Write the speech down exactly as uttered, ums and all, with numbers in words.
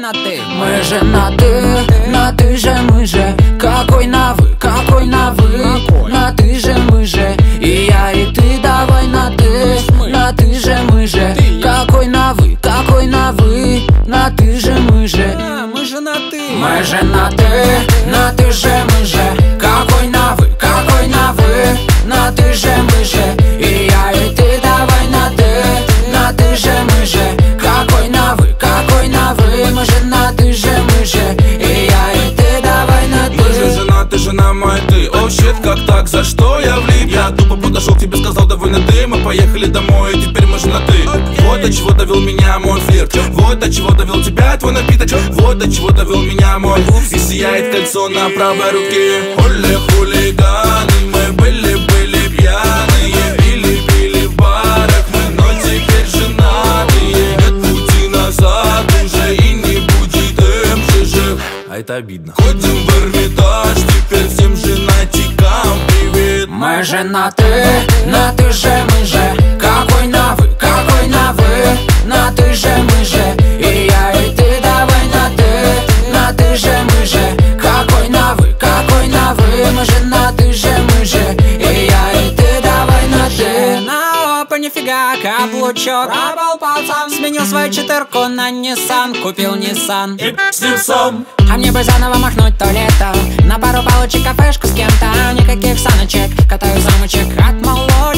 на ты. Мы же на ты, на ты же мы же. Какой на вы, какой на вы. На ты же мы же. И я и ты, давай на ты. На ты же мы же. Какой на вы, какой на вы. На ты же мы же. Мы же на ты. Мы же на ты, на ты же мы же. Какой на вы, какой на вы. На ты же мы же. И я и ты, давай на ты. На ты же мы же. Какой на вы, какой на вы. Мы же на ты же мы же. И я и ты, давай на ты. Мы же жена, ты жена моя, ты. О, щит, как так, за что я влип? Я тупо подошел к тебе, сказал, давай на ты. Мы поехали домой, и теперь мы же на ты. Вот до чего довел меня мой флирт. Вот до чего довел тебя твой напиток. Вот до чего довел меня мой. И сияет кольцо на правой руке. Оле, хулиганы, мы были-были пьяные. Пили-пили в барах мы, но теперь женатые. Нет пути назад уже и не будет МЖЖ. А это обидно. Ходим в Эрмитаж, теперь всем женатикам привет. Мы же на ты, на ты же мы же. Какой на вы, какой на вы. На ты же мы же. И я и ты, давай на ты. На ты же мы же. Какой на вы, какой на вы. Мы же на ты же мы же. И я и ты, давай на ты. На опа, нифига, каблучок. Пробовал пацан, сменил свою четырку на Nissan. Купил Nissan И с ним сам. А мне бы заново махнуть то лето. На пару палочек, кафешку с кем-то. Никаких саночек, катаю замочек от молочек.